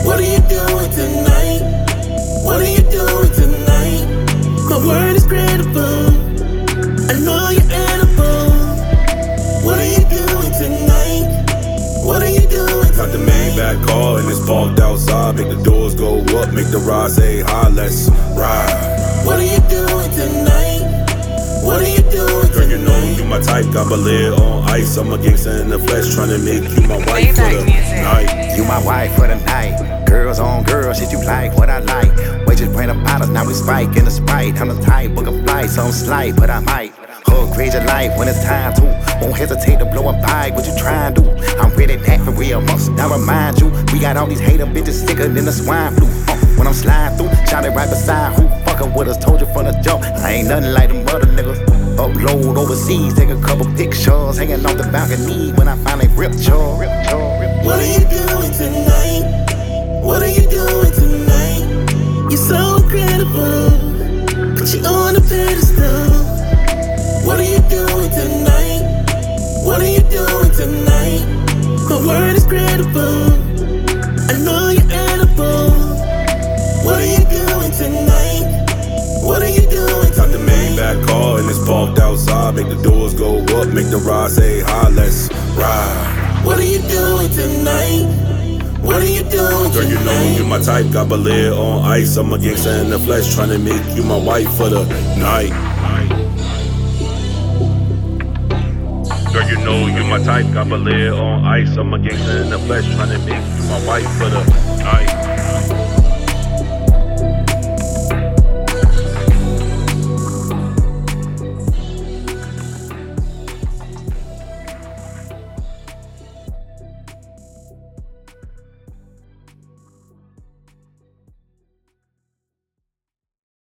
What are you doing tonight? What are you doing tonight? My word is credible. I know you're edible. What are you doing tonight? What are you doing tonight? Got the Maybach car and it's parked outside. Make the doors go up, make the ride say hi, let's ride. What are you doing tonight? What are you doing Girl, you know tonight? you my type, got my lid on ice. I'm a gangster in the flesh, tryna make you my wife for the night. You my wife for the night. Girls on girls, shit you like, what I like. Wait, just bring the bottles, now we spike in the Sprite. I'm the type, book a flight, so I'm slight, but I might hug crazy life when it's time to. Won't hesitate to blow a bag, what you tryin' to do? I'm ready that for real, must now remind you. We got all these hater bitches sicker than the swine flu. When I'm sliding through, shout it right beside who fucking with us, told you from the jump. I ain't nothing like them other niggas. Upload overseas, take a couple pictures, hanging off the balcony when I finally rip y'all. What are you doing tonight? What are you doing tonight? You're so credible, put you on a pedestal. What are you doing tonight? What are you doing tonight? My word is credible. I know you're edible. What are you doing tonight? What are you doing Got the tonight? Maybach car and it's parked outside. Make the doors go up, make the ride say hi, let's ride. What are you doing tonight? What are you doing Girl, you know you my type, got my lid on ice. I'm a gangster in the flesh, tryna make you my wife for the night. Girl, you know you my type, got my lid on ice. I'm a gangster in the flesh, tryna make you my wife for the night.